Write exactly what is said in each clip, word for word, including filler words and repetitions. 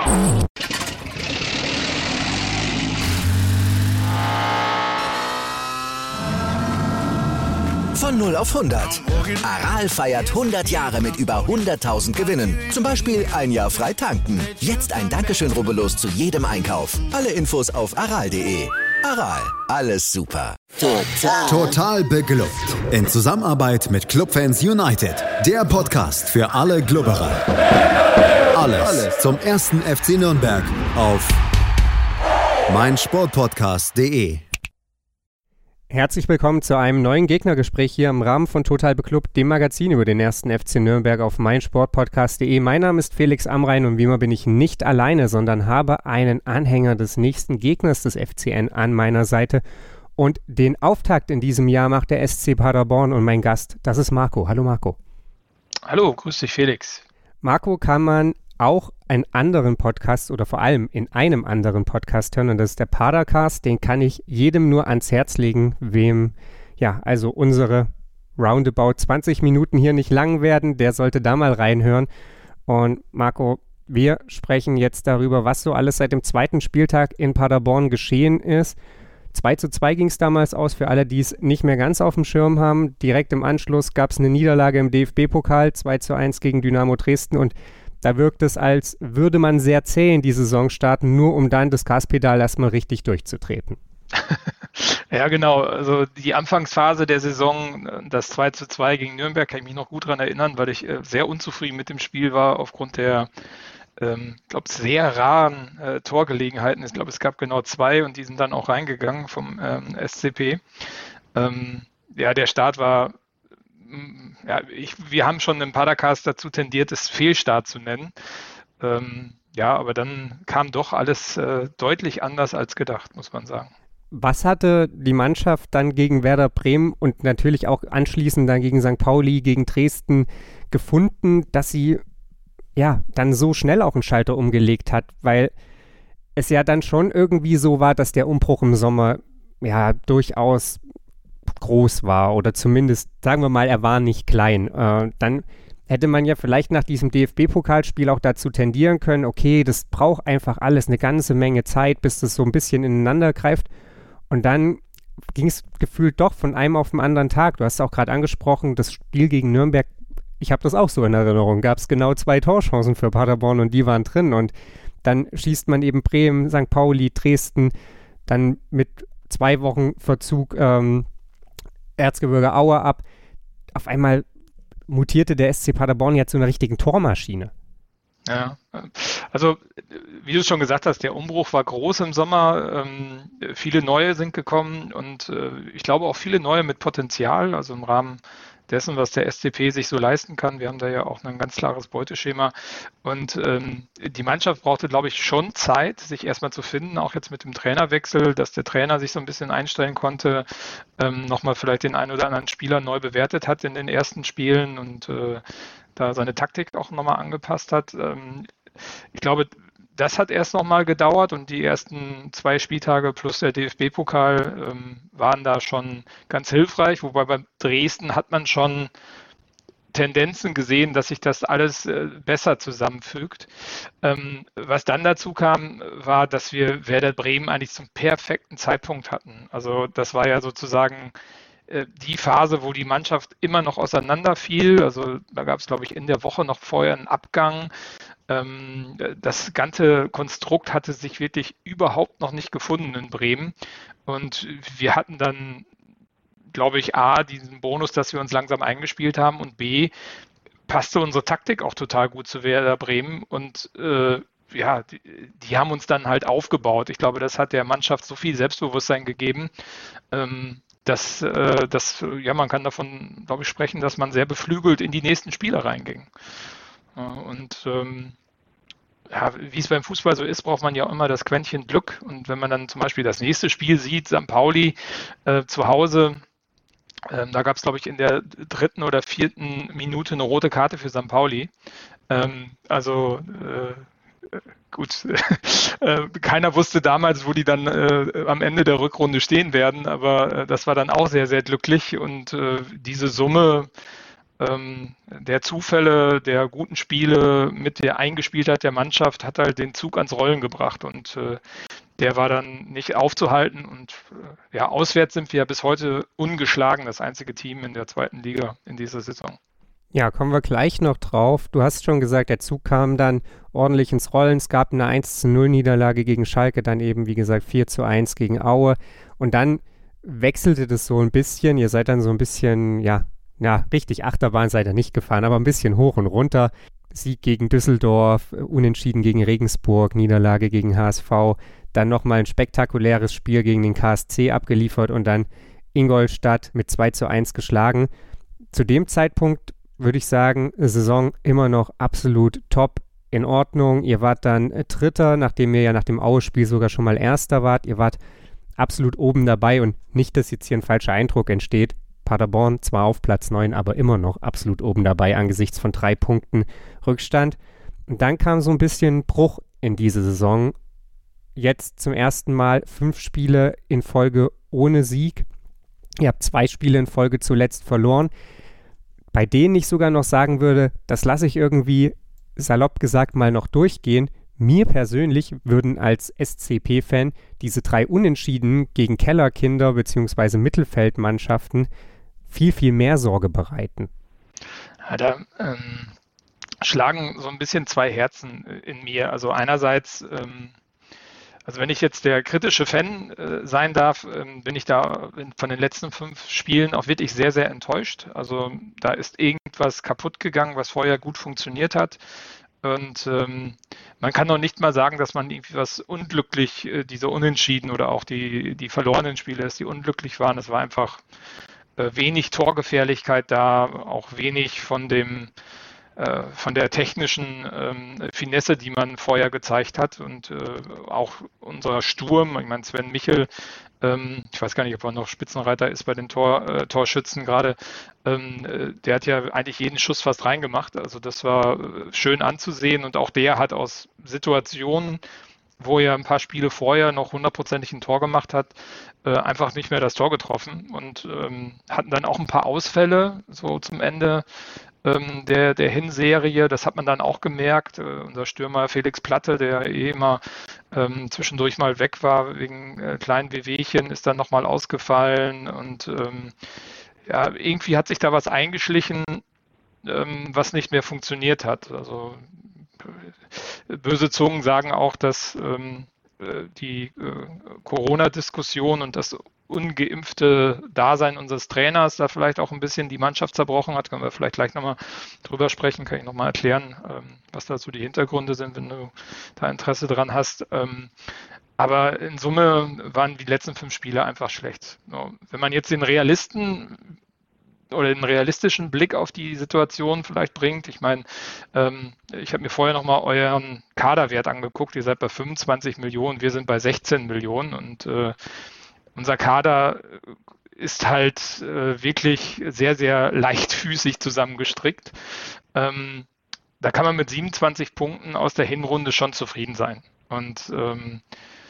Von null auf hundert. Aral feiert hundert Jahre mit über hunderttausend Gewinnen. Zum Beispiel ein Jahr frei tanken. Jetzt ein Dankeschön, rubbellos zu jedem Einkauf. Alle Infos auf aral punkt de. Aral, alles super. Total. Total beglückt. In Zusammenarbeit mit Clubfans United. Der Podcast für alle Glubberer. Alles, alles zum ersten F C Nürnberg auf meinsportpodcast punkt de. Herzlich willkommen zu einem neuen Gegnergespräch hier im Rahmen von Total Beklubbt, dem Magazin über den ersten F C Nürnberg auf meinsportpodcast punkt de. Mein Name ist Felix Amrain und wie immer bin ich nicht alleine, sondern habe einen Anhänger des nächsten Gegners des F C N an meiner Seite. Und den Auftakt in diesem Jahr macht der S C Paderborn und mein Gast, das ist Marco. Hallo Marco. Hallo, grüß dich Felix. Marco kann man auch einen anderen Podcast oder vor allem in einem anderen Podcast hören und das ist der Padercast, den kann ich jedem nur ans Herz legen, wem, ja, also unsere roundabout zwanzig Minuten hier nicht lang werden, der sollte da mal reinhören. Und Marco, wir sprechen jetzt darüber, was so alles seit dem zweiten Spieltag in Paderborn geschehen ist. zwei zu zwei ging es damals aus, für alle, die es nicht mehr ganz auf dem Schirm haben. Direkt im Anschluss gab es eine Niederlage im D F B-Pokal, zwei zu eins gegen Dynamo Dresden und da wirkt es, als würde man sehr zäh in die Saison starten, nur um dann das Gaspedal erstmal richtig durchzutreten. Ja, genau. Also die Anfangsphase der Saison, das zwei zu zwei gegen Nürnberg, kann ich mich noch gut daran erinnern, weil ich äh, sehr unzufrieden mit dem Spiel war aufgrund der, ähm, glaube sehr raren äh, Torgelegenheiten. Ich glaube, es gab genau zwei und die sind dann auch reingegangen vom ähm, S C P. Ähm, ja, der Start war Ja, ich, wir haben schon im Padercast dazu tendiert, es Fehlstart zu nennen. Ähm, ja, aber dann kam doch alles äh, deutlich anders als gedacht, muss man sagen. Was hatte die Mannschaft dann gegen Werder Bremen und natürlich auch anschließend dann gegen Sankt Pauli, gegen Dresden gefunden, dass sie ja dann so schnell auch einen Schalter umgelegt hat? Weil es ja dann schon irgendwie so war, dass der Umbruch im Sommer ja durchaus groß war oder zumindest, sagen wir mal, er war nicht klein. Äh, dann hätte man ja vielleicht nach diesem D F B-Pokalspiel auch dazu tendieren können, okay, das braucht einfach alles eine ganze Menge Zeit, bis das so ein bisschen ineinander greift. Und dann ging es gefühlt doch von einem auf den anderen Tag. Du hast es auch gerade angesprochen, das Spiel gegen Nürnberg, ich habe das auch so in Erinnerung, gab es genau zwei Torchancen für Paderborn und die waren drin. Und dann schießt man eben Bremen, Sankt Pauli, Dresden, dann mit zwei Wochen Verzug ähm, Erzgebirge Aue ab. Auf einmal mutierte der S C Paderborn jetzt zu einer richtigen Tormaschine. Ja, also wie du schon gesagt hast, der Umbruch war groß im Sommer. Ähm, viele Neue sind gekommen und äh, ich glaube auch viele Neue mit Potenzial, also im Rahmen dessen, was der S C P sich so leisten kann. Wir haben da ja auch ein ganz klares Beuteschema und ähm, die Mannschaft brauchte, glaube ich, schon Zeit, sich erstmal zu finden, auch jetzt mit dem Trainerwechsel, dass der Trainer sich so ein bisschen einstellen konnte, ähm, nochmal vielleicht den einen oder anderen Spieler neu bewertet hat in den ersten Spielen und äh, da seine Taktik auch nochmal angepasst hat. Ähm, ich glaube, das hat erst nochmal gedauert und die ersten zwei Spieltage plus der D F B-Pokal ähm, waren da schon ganz hilfreich, wobei bei Dresden hat man schon Tendenzen gesehen, dass sich das alles äh, besser zusammenfügt. Ähm, was dann dazu kam, war, dass wir Werder Bremen eigentlich zum perfekten Zeitpunkt hatten. Also das war ja sozusagen äh, die Phase, wo die Mannschaft immer noch auseinanderfiel. Also da gab es, glaube ich, in der Woche noch vorher einen Abgang. Das ganze Konstrukt hatte sich wirklich überhaupt noch nicht gefunden in Bremen und wir hatten dann, glaube ich, A, diesen Bonus, dass wir uns langsam eingespielt haben und B, passte unsere Taktik auch total gut zu Werder Bremen und äh, ja, die, die haben uns dann halt aufgebaut. Ich glaube, das hat der Mannschaft so viel Selbstbewusstsein gegeben, ähm, dass, äh, dass ja, man kann davon, glaube ich, sprechen, dass man sehr beflügelt in die nächsten Spiele reinging. Und ähm, ja, wie es beim Fußball so ist, braucht man ja auch immer das Quäntchen Glück. Und wenn man dann zum Beispiel das nächste Spiel sieht, Sankt Pauli äh, zu Hause, ähm, da gab es, glaube ich, in der dritten oder vierten Minute eine rote Karte für Sankt Pauli. Ähm, also äh, gut, äh, keiner wusste damals, wo die dann äh, am Ende der Rückrunde stehen werden, aber äh, das war dann auch sehr, sehr glücklich und äh, diese Summe ähm, der Zufälle, der guten Spiele mit der Eingespieltheit der Mannschaft hat halt den Zug ans Rollen gebracht und äh, der war dann nicht aufzuhalten und äh, ja, auswärts sind wir ja bis heute ungeschlagen, das einzige Team in der zweiten Liga in dieser Saison. Ja, kommen wir gleich noch drauf. Du hast schon gesagt, der Zug kam dann ordentlich ins Rollen. Es gab eine eins zu null Niederlage gegen Schalke, dann eben, wie gesagt, vier zu eins gegen Aue. Und dann wechselte das so ein bisschen. Ihr seid dann so ein bisschen, ja, ja, richtig Achterbahn seid ihr nicht gefahren, aber ein bisschen hoch und runter. Sieg gegen Düsseldorf, Unentschieden gegen Regensburg, Niederlage gegen H S V. Dann nochmal ein spektakuläres Spiel gegen den K S C abgeliefert und dann Ingolstadt mit zwei zu eins geschlagen. Zu dem Zeitpunkt würde ich sagen, Saison immer noch absolut top, in Ordnung. Ihr wart dann Dritter, nachdem ihr ja nach dem Aue-Spiel sogar schon mal Erster wart. Ihr wart absolut oben dabei und nicht, dass jetzt hier ein falscher Eindruck entsteht. Paderborn zwar auf Platz neun, aber immer noch absolut oben dabei angesichts von drei Punkten Rückstand. Und dann kam so ein bisschen Bruch in diese Saison. Jetzt zum ersten Mal fünf Spiele in Folge ohne Sieg. Ihr habt zwei Spiele in Folge zuletzt verloren, bei denen ich sogar noch sagen würde, das lasse ich irgendwie salopp gesagt mal noch durchgehen. Mir persönlich würden als S C P-Fan diese drei Unentschieden gegen Kellerkinder bzw. Mittelfeldmannschaften viel, viel mehr Sorge bereiten. Ja, da ähm, schlagen so ein bisschen zwei Herzen in mir. Also einerseits, ähm, also wenn ich jetzt der kritische Fan äh, sein darf, ähm, bin ich da von den letzten fünf Spielen auch wirklich sehr, sehr enttäuscht. Also da ist irgendwas kaputt gegangen, was vorher gut funktioniert hat. Und ähm, man kann noch nicht mal sagen, dass man irgendwie was unglücklich, äh, diese Unentschieden oder auch die, die verlorenen Spiele, dass die unglücklich waren. Es war einfach äh, wenig Torgefährlichkeit da, auch wenig von dem äh, von der technischen ähm, Finesse, die man vorher gezeigt hat. Und äh, auch unser Sturm, ich meine Sven Michel, ähm, ich weiß gar nicht, ob er noch Spitzenreiter ist bei den Tor, äh, Torschützen gerade, ähm, äh, der hat ja eigentlich jeden Schuss fast reingemacht. Also das war äh, schön anzusehen und auch der hat aus Situationen, wo er ein paar Spiele vorher noch hundertprozentig ein Tor gemacht hat, äh, einfach nicht mehr das Tor getroffen und ähm, hatten dann auch ein paar Ausfälle so zum Ende ähm, der, der Hinserie. Das hat man dann auch gemerkt. Äh, unser Stürmer Felix Platte, der eh immer ähm, zwischendurch mal weg war wegen äh, kleinen Wehwehchen, ist dann nochmal ausgefallen und ähm, ja, irgendwie hat sich da was eingeschlichen, ähm, was nicht mehr funktioniert hat. Also böse Zungen sagen auch, dass ähm, die äh, Corona-Diskussion und das ungeimpfte Dasein unseres Trainers da vielleicht auch ein bisschen die Mannschaft zerbrochen hat. Können wir vielleicht gleich nochmal drüber sprechen, kann ich nochmal erklären, ähm, was da so die Hintergründe sind, wenn du da Interesse dran hast. Ähm, aber in Summe waren die letzten fünf Spiele einfach schlecht. So, wenn man jetzt den Realisten oder den realistischen Blick auf die Situation vielleicht bringt. Ich meine, ähm, ich habe mir vorher nochmal euren Kaderwert angeguckt. Ihr seid bei fünfundzwanzig Millionen, wir sind bei sechzehn Millionen und äh, unser Kader ist halt äh, wirklich sehr, sehr leichtfüßig zusammengestrickt. Ähm, da kann man mit siebenundzwanzig Punkten aus der Hinrunde schon zufrieden sein. Und ähm,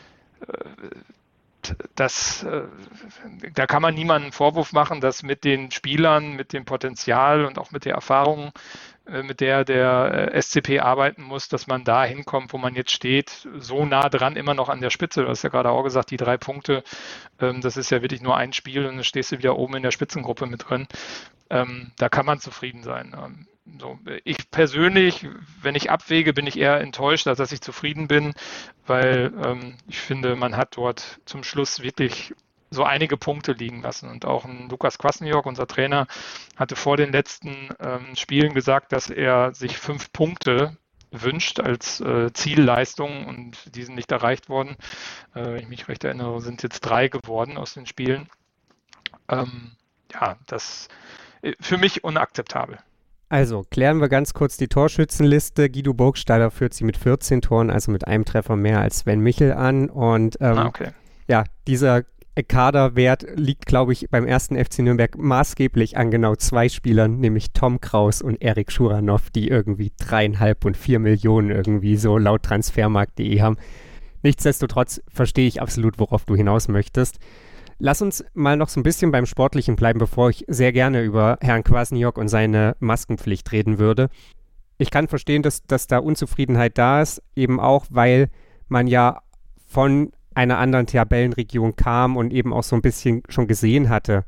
Das, äh, da kann man niemanden einen Vorwurf machen, dass mit den Spielern, mit dem Potenzial und auch mit der Erfahrung, äh, mit der der äh, S C P arbeiten muss, dass man da hinkommt, wo man jetzt steht, so nah dran immer noch an der Spitze. Du hast ja gerade auch gesagt, die drei Punkte, ähm, das ist ja wirklich nur ein Spiel und dann stehst du wieder oben in der Spitzengruppe mit drin. Ähm, da kann man zufrieden sein. Ähm, So, ich persönlich, wenn ich abwäge, bin ich eher enttäuscht, als dass ich zufrieden bin, weil ähm, ich finde, man hat dort zum Schluss wirklich so einige Punkte liegen lassen. Und auch ein Lukas Kwasniok, unser Trainer, hatte vor den letzten ähm, Spielen gesagt, dass er sich fünf Punkte wünscht als äh, Zielleistung und die sind nicht erreicht worden. Äh, wenn ich mich recht erinnere, sind jetzt drei geworden aus den Spielen. Ähm, ja, das ist für mich unakzeptabel. Also, klären wir ganz kurz die Torschützenliste. Guido Burgstaller führt sie mit vierzehn Toren, also mit einem Treffer mehr als Sven Michel an. Und ähm, ah, okay. ja, dieser Kaderwert liegt, glaube ich, beim ersten F C Nürnberg maßgeblich an genau zwei Spielern, nämlich Tom Kraus und Erik Schuranov, die irgendwie dreieinhalb und vier Millionen irgendwie so laut transfermarkt punkt de haben. Nichtsdestotrotz verstehe ich absolut, worauf du hinaus möchtest. Lass uns mal noch so ein bisschen beim Sportlichen bleiben, bevor ich sehr gerne über Herrn Kwasniok und seine Maskenpflicht reden würde. Ich kann verstehen, dass, dass da Unzufriedenheit da ist, eben auch, weil man ja von einer anderen Tabellenregion kam und eben auch so ein bisschen schon gesehen hatte,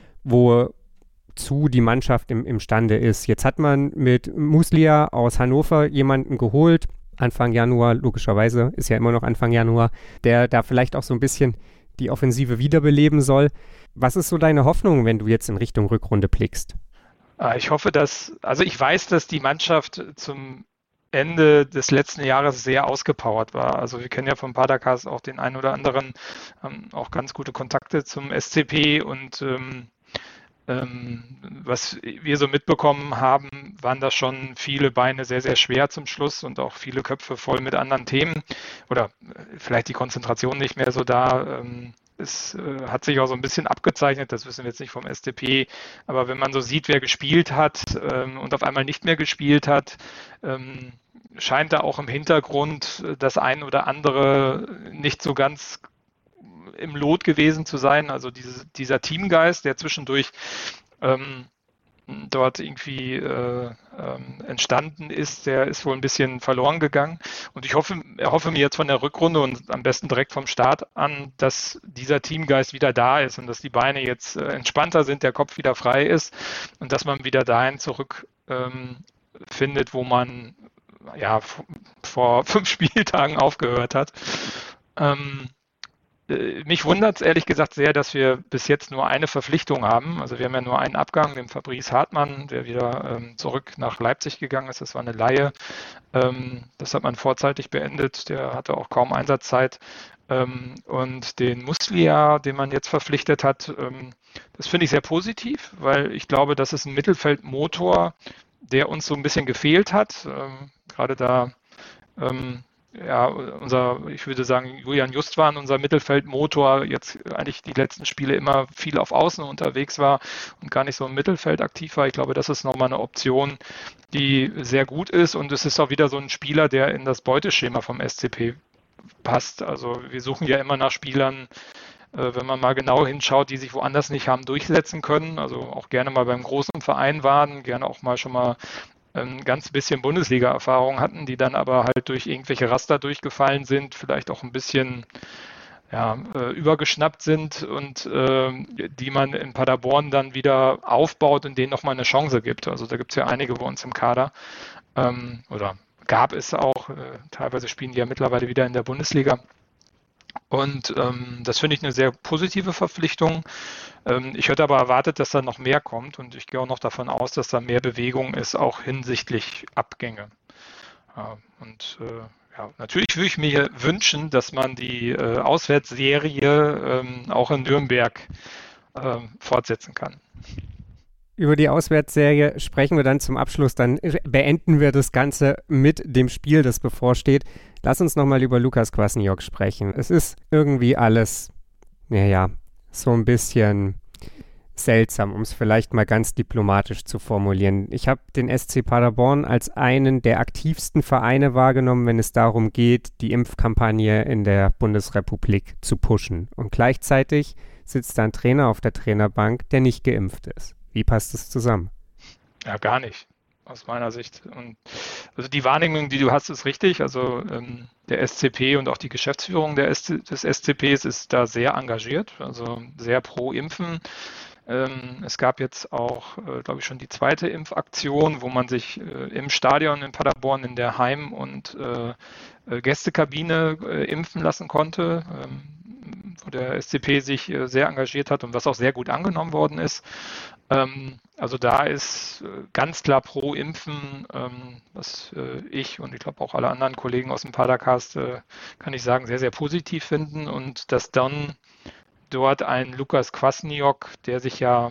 wozu die Mannschaft im, imstande ist. Jetzt hat man mit Muslia aus Hannover jemanden geholt, Anfang Januar, logischerweise, ist ja immer noch Anfang Januar, der da vielleicht auch so ein bisschen die Offensive wiederbeleben soll. Was ist so deine Hoffnung, wenn du jetzt in Richtung Rückrunde blickst? Ich hoffe, dass, also ich weiß, dass die Mannschaft zum Ende des letzten Jahres sehr ausgepowert war. Also wir kennen ja vom Padercast auch den einen oder anderen, ähm, auch ganz gute Kontakte zum S C P und ähm, ähm, was wir so mitbekommen haben, waren da schon viele Beine sehr, sehr schwer zum Schluss und auch viele Köpfe voll mit anderen Themen oder vielleicht die Konzentration nicht mehr so da. Ähm, Es äh, hat sich auch so ein bisschen abgezeichnet, das wissen wir jetzt nicht vom S C P, aber wenn man so sieht, wer gespielt hat ähm, und auf einmal nicht mehr gespielt hat, ähm, scheint da auch im Hintergrund das ein oder andere nicht so ganz im Lot gewesen zu sein. Also diese, dieser Teamgeist, der zwischendurch ähm, dort irgendwie äh, ähm, entstanden ist, der ist wohl ein bisschen verloren gegangen. Und ich hoffe, erhoffe mir jetzt von der Rückrunde und am besten direkt vom Start an, dass dieser Teamgeist wieder da ist und dass die Beine jetzt äh, entspannter sind, der Kopf wieder frei ist und dass man wieder dahin zurück ähm, findet, wo man ja f- vor fünf Spieltagen aufgehört hat. Ähm, Mich wundert es ehrlich gesagt sehr, dass wir bis jetzt nur eine Verpflichtung haben. Also wir haben ja nur einen Abgang, den Fabrice Hartmann, der wieder ähm, zurück nach Leipzig gegangen ist. Das war eine Leihe. Ähm, das hat man vorzeitig beendet. Der hatte auch kaum Einsatzzeit. Ähm, und den Muslia, den man jetzt verpflichtet hat, ähm, das finde ich sehr positiv, weil ich glaube, das ist ein Mittelfeldmotor, der uns so ein bisschen gefehlt hat. Ähm, gerade da ähm, ja, unser, ich würde sagen, Julian Justwan, unser Mittelfeldmotor, jetzt eigentlich die letzten Spiele immer viel auf Außen unterwegs war und gar nicht so im Mittelfeld aktiv war. Ich glaube, das ist nochmal eine Option, die sehr gut ist und es ist auch wieder so ein Spieler, der in das Beuteschema vom S C P passt. Also wir suchen ja immer nach Spielern, äh, wenn man mal genau hinschaut, die sich woanders nicht haben durchsetzen können, also auch gerne mal beim großen Verein waren, gerne auch mal schon mal ein ganz bisschen Bundesliga-Erfahrung hatten, die dann aber halt durch irgendwelche Raster durchgefallen sind, vielleicht auch ein bisschen ja, äh, übergeschnappt sind und äh, die man in Paderborn dann wieder aufbaut und denen nochmal eine Chance gibt. Also da gibt es ja einige bei uns im Kader ähm, oder gab es auch, äh, teilweise spielen die ja mittlerweile wieder in der Bundesliga. Und ähm, das finde ich eine sehr positive Verpflichtung. Ähm, ich hätte aber erwartet, dass da noch mehr kommt und ich gehe auch noch davon aus, dass da mehr Bewegung ist, auch hinsichtlich Abgänge. Ja, und äh, ja, natürlich würde ich mir wünschen, dass man die äh, Auswärtsserie ähm, auch in Nürnberg äh, fortsetzen kann. Über die Auswärtsserie sprechen wir dann zum Abschluss. Dann beenden wir das Ganze mit dem Spiel, das bevorsteht. Lass uns nochmal über Lukas Kwasniok sprechen. Es ist irgendwie alles, naja, so ein bisschen seltsam, um es vielleicht mal ganz diplomatisch zu formulieren. Ich habe den S C Paderborn als einen der aktivsten Vereine wahrgenommen, wenn es darum geht, die Impfkampagne in der Bundesrepublik zu pushen. Und gleichzeitig sitzt da ein Trainer auf der Trainerbank, der nicht geimpft ist. Wie passt das zusammen? Ja, gar nicht, aus meiner Sicht. Und also die Wahrnehmung, die du hast, ist richtig. Also ähm, der S C P und auch die Geschäftsführung der S C, des S C Ps ist da sehr engagiert, also sehr pro Impfen. Ähm, es gab jetzt auch, äh, glaube ich, schon die zweite Impfaktion, wo man sich äh, im Stadion in Paderborn in der Heim- und äh, äh, Gästekabine äh, impfen lassen konnte, ähm, wo der S C P sich äh, sehr engagiert hat und was auch sehr gut angenommen worden ist. Ähm, also da ist äh, ganz klar pro Impfen, ähm, was äh, ich und ich glaube auch alle anderen Kollegen aus dem Padercast, äh, kann ich sagen, sehr, sehr positiv finden und dass dann dort ein Lukas Kwasniok, der sich ja,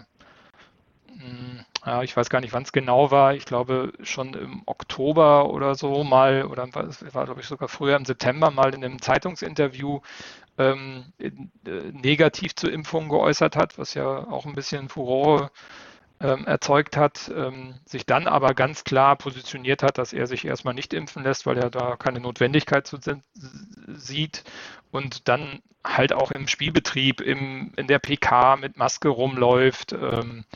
mh, ja, ich weiß gar nicht, wann es genau war, ich glaube schon im Oktober oder so mal, oder es war, glaube ich, sogar früher im September mal in einem Zeitungsinterview ähm, in, äh, negativ zur Impfung geäußert hat, was ja auch ein bisschen Furore ähm, erzeugt hat, ähm, sich dann aber ganz klar positioniert hat, dass er sich erstmal nicht impfen lässt, weil er da keine Notwendigkeit zu sieht und dann halt auch im Spielbetrieb, im, in der P K mit Maske rumläuft. Ähm,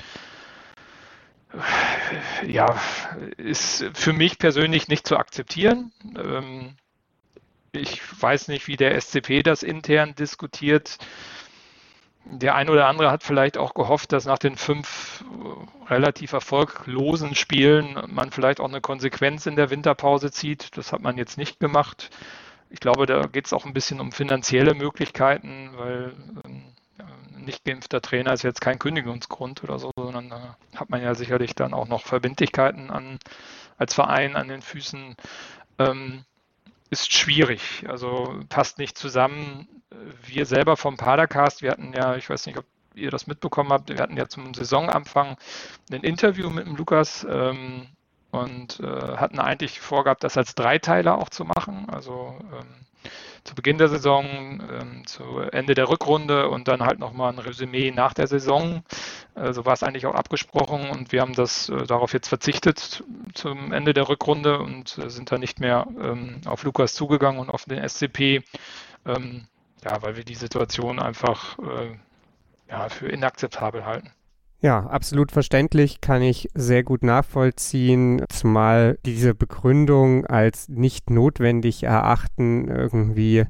ja, ist für mich persönlich nicht zu akzeptieren. Ähm, ich weiß nicht, wie der S C P das intern diskutiert. Der ein oder andere hat vielleicht auch gehofft, dass nach den fünf relativ erfolglosen Spielen man vielleicht auch eine Konsequenz in der Winterpause zieht. Das hat man jetzt nicht gemacht. Ich glaube, da geht es auch ein bisschen um finanzielle Möglichkeiten, weil ein nicht geimpfter Trainer ist jetzt kein Kündigungsgrund oder so, sondern da hat man ja sicherlich dann auch noch Verbindlichkeiten an, als Verein an den Füßen. Ähm, ist schwierig, also passt nicht zusammen. Wir selber vom Padercast, wir hatten ja, ich weiß nicht, ob ihr das mitbekommen habt, wir hatten ja zum Saisonanfang ein Interview mit dem Lukas ähm, und äh, hatten eigentlich vorgehabt, das als Dreiteiler auch zu machen, also ähm, zu Beginn der Saison, ähm, zu Ende der Rückrunde und dann halt nochmal ein Resümee nach der Saison. Äh, so war es eigentlich auch abgesprochen und wir haben das äh, darauf jetzt verzichtet zum Ende der Rückrunde und äh, sind da nicht mehr ähm, auf Lukas zugegangen und auf den S C P, ähm, ja, weil wir die Situation einfach äh, ja, für inakzeptabel halten. Ja, absolut verständlich, kann ich sehr gut nachvollziehen, zumal diese Begründung als nicht notwendig erachten irgendwie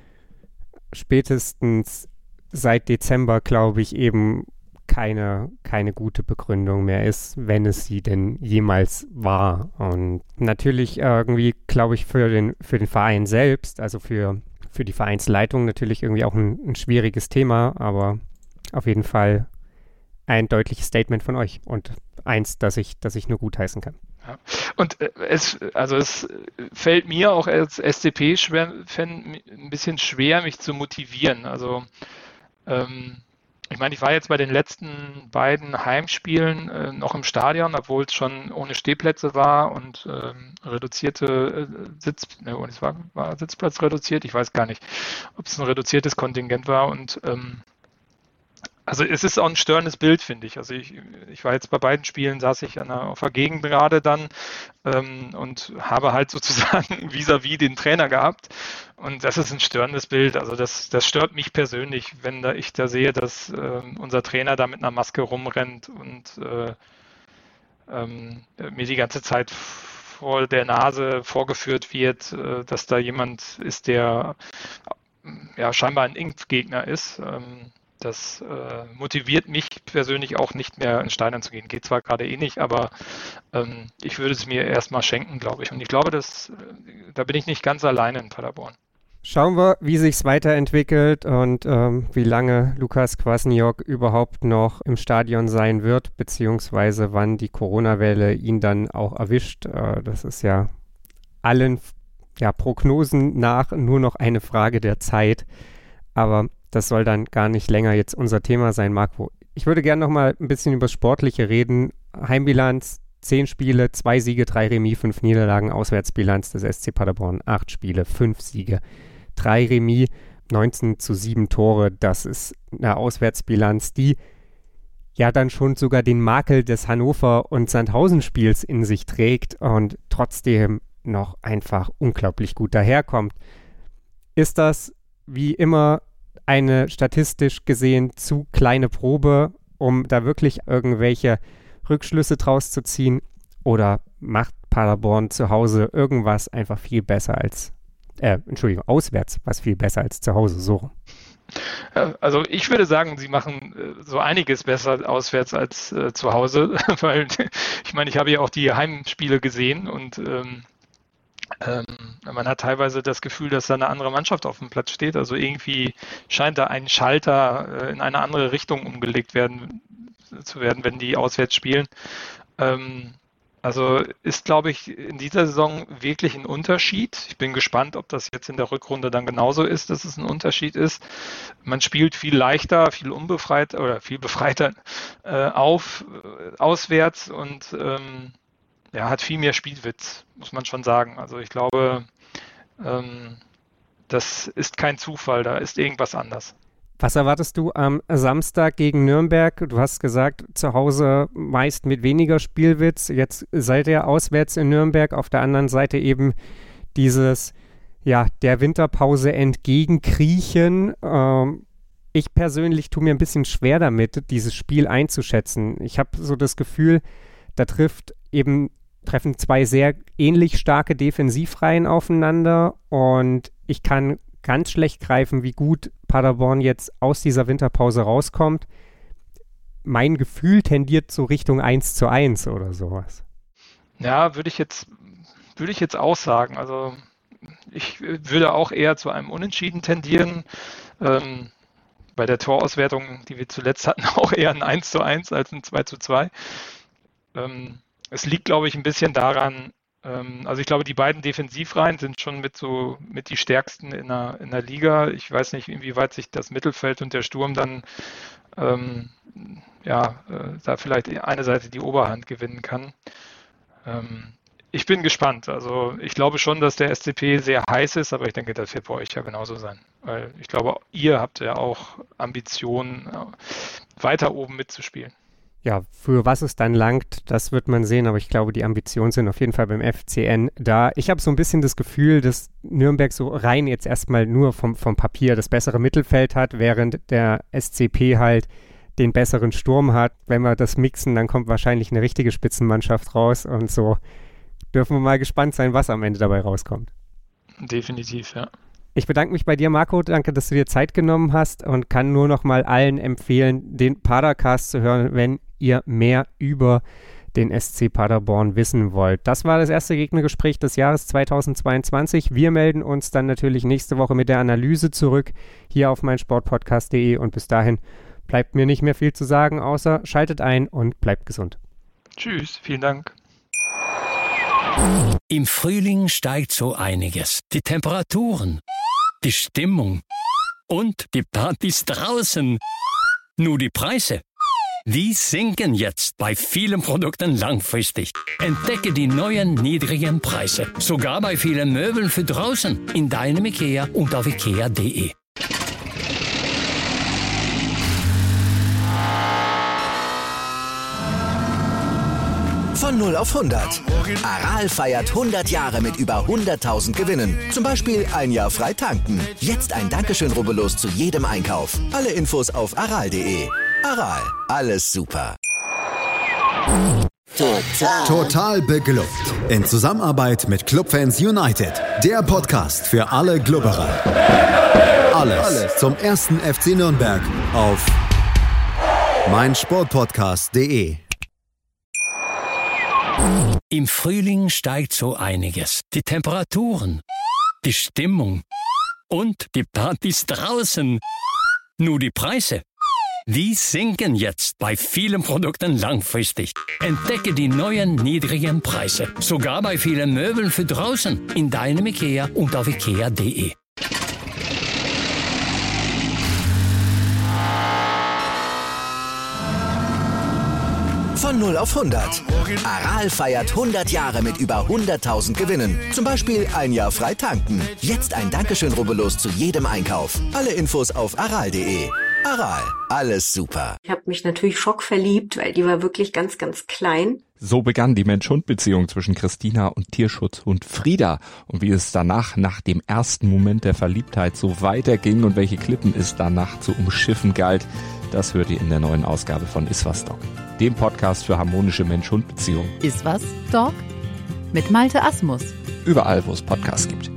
spätestens seit Dezember, glaube ich, eben keine, keine gute Begründung mehr ist, wenn es sie denn jemals war. Und natürlich irgendwie, glaube ich, für den, für den Verein selbst, also für, für die Vereinsleitung natürlich irgendwie auch ein, ein schwieriges Thema, aber auf jeden Fall ein deutliches Statement von euch und eins, das ich, das ich nur gutheißen kann. Ja. Und äh, es, also es fällt mir auch als S C P-Fan ein bisschen schwer, mich zu motivieren. Also ähm, ich meine, ich war jetzt bei den letzten beiden Heimspielen äh, noch im Stadion, obwohl es schon ohne Stehplätze war und ähm, reduzierte äh, Sitz, ne, es war, war Sitzplatz reduziert. Ich weiß gar nicht, ob es ein reduziertes Kontingent war und ähm, also es ist auch ein störendes Bild, finde ich. Also ich, ich war jetzt bei beiden Spielen, saß ich an der, auf der Gegengerade dann ähm, und habe halt sozusagen vis-à-vis den Trainer gehabt. Und das ist ein störendes Bild. Also das, das stört mich persönlich, wenn da ich da sehe, dass äh, unser Trainer da mit einer Maske rumrennt und äh, ähm, mir die ganze Zeit vor der Nase vorgeführt wird, äh, dass da jemand ist, der ja scheinbar ein Impfgegner ist. Ähm, Das äh, motiviert mich persönlich auch nicht mehr in Stadion zu gehen. Geht zwar gerade eh nicht, aber ähm, ich würde es mir erstmal schenken, glaube ich. Und ich glaube, dass, äh, da bin ich nicht ganz alleine in Paderborn. Schauen wir, wie sich es weiterentwickelt und ähm, wie lange Lukas Kwasniok überhaupt noch im Stadion sein wird, beziehungsweise wann die Corona-Welle ihn dann auch erwischt. Äh, das ist ja allen ja, Prognosen nach nur noch eine Frage der Zeit. Aber das soll dann gar nicht länger jetzt unser Thema sein, Marco. Ich würde gerne noch mal ein bisschen über das Sportliche reden. Heimbilanz, zehn Spiele, zwei Siege, drei Remis, fünf Niederlagen. Auswärtsbilanz des S C Paderborn, acht Spiele, fünf Siege, drei Remis, neunzehn zu sieben Tore. Das ist eine Auswärtsbilanz, die ja dann schon sogar den Makel des Hannover- und Sandhausen-Spiels in sich trägt und trotzdem noch einfach unglaublich gut daherkommt. Ist das wie immer eine statistisch gesehen zu kleine Probe, um da wirklich irgendwelche Rückschlüsse draus zu ziehen? Oder macht Paderborn zu Hause irgendwas einfach viel besser als, äh, Entschuldigung, auswärts was viel besser als zu Hause, so? Also ich würde sagen, sie machen äh, so einiges besser auswärts als äh, zu Hause, weil ich meine, ich habe ja auch die Heimspiele gesehen und ähm, Ähm, man hat teilweise das Gefühl, dass da eine andere Mannschaft auf dem Platz steht. Also irgendwie scheint da ein Schalter äh, in eine andere Richtung umgelegt werden zu werden, wenn die auswärts spielen. Ähm, also ist, glaube ich, in dieser Saison wirklich ein Unterschied. Ich bin gespannt, ob das jetzt in der Rückrunde dann genauso ist, dass es ein Unterschied ist. Man spielt viel leichter, viel unbefreiter oder viel befreiter äh, auf, äh, auswärts und ähm, ja, hat viel mehr Spielwitz, muss man schon sagen. Also ich glaube, ähm, das ist kein Zufall, da ist irgendwas anders. Was erwartest du am Samstag gegen Nürnberg? Du hast gesagt, zu Hause meist mit weniger Spielwitz. Jetzt seid ihr auswärts in Nürnberg. Auf der anderen Seite eben dieses ja, der Winterpause entgegenkriechen. Ähm, ich persönlich tue mir ein bisschen schwer damit, dieses Spiel einzuschätzen. Ich habe so das Gefühl, da trifft eben, treffen zwei sehr ähnlich starke Defensivreihen aufeinander und ich kann ganz schlecht greifen, wie gut Paderborn jetzt aus dieser Winterpause rauskommt. Mein Gefühl tendiert so Richtung eins zu eins oder sowas. Ja, würde ich jetzt, würde ich jetzt auch sagen. Also ich würde auch eher zu einem Unentschieden tendieren. Ähm, bei der Torauswertung, die wir zuletzt hatten, auch eher ein eins zu eins als ein zwei zu zwei. Ähm, es liegt, glaube ich, ein bisschen daran, ähm, also ich glaube, die beiden Defensivreihen sind schon mit so mit die stärksten in der, in der Liga. Ich weiß nicht, inwieweit sich das Mittelfeld und der Sturm dann ähm, ja, äh, da vielleicht eine Seite die Oberhand gewinnen kann. Ähm, ich bin gespannt. Also ich glaube schon, dass der S C P sehr heiß ist, aber ich denke, das wird bei euch ja genauso sein. Weil ich glaube, ihr habt ja auch Ambitionen, weiter oben mitzuspielen. Ja, für was es dann langt, das wird man sehen, aber ich glaube, die Ambitionen sind auf jeden Fall beim F C N da. Ich habe so ein bisschen das Gefühl, dass Nürnberg so rein jetzt erstmal nur vom, vom Papier das bessere Mittelfeld hat, während der S C P halt den besseren Sturm hat. Wenn wir das mixen, dann kommt wahrscheinlich eine richtige Spitzenmannschaft raus und so dürfen wir mal gespannt sein, was am Ende dabei rauskommt. Definitiv, ja. Ich bedanke mich bei dir, Marco. Danke, dass du dir Zeit genommen hast und kann nur noch mal allen empfehlen, den Padercast zu hören, wenn ihr mehr über den S C Paderborn wissen wollt. Das war das erste Gegnergespräch des Jahres zweitausendzweiundzwanzig. Wir melden uns dann natürlich nächste Woche mit der Analyse zurück hier auf meinsportpodcast punkt de und bis dahin bleibt mir nicht mehr viel zu sagen, außer schaltet ein und bleibt gesund. Tschüss, vielen Dank. Im Frühling steigt so einiges. Die Temperaturen, die Stimmung und die Partys draußen. Nur die Preise, die sinken jetzt bei vielen Produkten langfristig. Entdecke die neuen niedrigen Preise. Sogar bei vielen Möbeln für draußen. In deinem IKEA und auf ikea punkt de. Von null auf hundert. Aral feiert hundert Jahre mit über hunderttausend Gewinnen. Zum Beispiel ein Jahr frei tanken. Jetzt ein Dankeschön, rubbellos zu jedem Einkauf. Alle Infos auf aral punkt de. Aral, alles super. Total. Total beglückt. In Zusammenarbeit mit Clubfans United. Der Podcast für alle Glubberer. Alles, alles zum ersten F C Nürnberg auf meinsportpodcast punkt de. Im Frühling steigt so einiges. Die Temperaturen, die Stimmung und die Partys draußen. Nur die Preise, die sinken jetzt bei vielen Produkten langfristig. Entdecke die neuen niedrigen Preise. Sogar bei vielen Möbeln für draußen. In deinem IKEA und auf ikea punkt de. Von null auf hundert. Aral feiert hundert Jahre mit über hunderttausend Gewinnen. Zum Beispiel ein Jahr frei tanken. Jetzt ein Dankeschön, rubbellos zu jedem Einkauf. Alle Infos auf aral punkt de. Aral, alles super. Ich habe mich natürlich schockverliebt, weil die war wirklich ganz, ganz klein. So begann die Mensch-Hund-Beziehung zwischen Christina und Tierschutzhund Frieda. Und wie es danach, nach dem ersten Moment der Verliebtheit, so weiterging und welche Klippen es danach zu umschiffen galt, das hört ihr in der neuen Ausgabe von Iswas Dog, dem Podcast für harmonische Mensch-Hund-Beziehungen. Iswas Dog? Mit Malte Asmus. Überall, wo es Podcasts gibt.